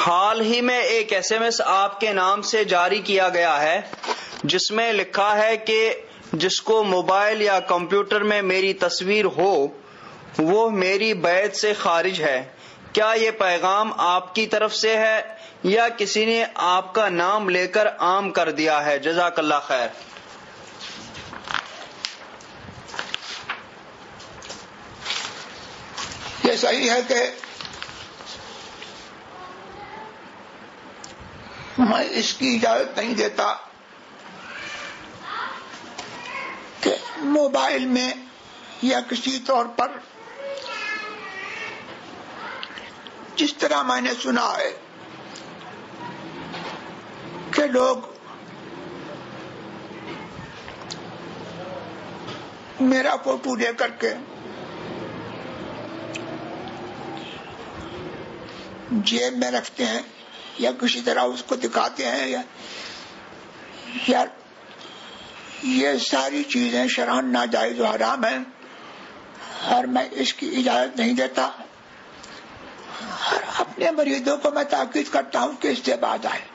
حال ہی میں ایک SMS آپ کے نام سے جاری کیا گیا ہے جس میں لکھا ہے کہ جس کو موبائل یا کمپیوٹر میں میری تصویر ہو وہ میری بیعت سے خارج ہے. کیا یہ پیغام آپ کی طرف سے ہے یا کسی نے آپ کا نام لے کر عام کر دیا ہے؟ جزاک اللہ خیر. یہ صحیح ہے کہ میں اس کی اجازت نہیں دیتا کہ موبائل میں یا کسی طور پر جس طرح میں نے سنا ہے کہ لوگ میرا فوٹو لے کر کے جیب میں رکھتے ہیں یا کسی طرح اس کو دکھاتے ہیں یا یہ ساری چیزیں شرعاً ناجائز و حرام ہیں اور میں اس کی اجازت نہیں دیتا. اور اپنے مریدوں کو میں تاکید کرتا ہوں کہ اس سے باز آئے.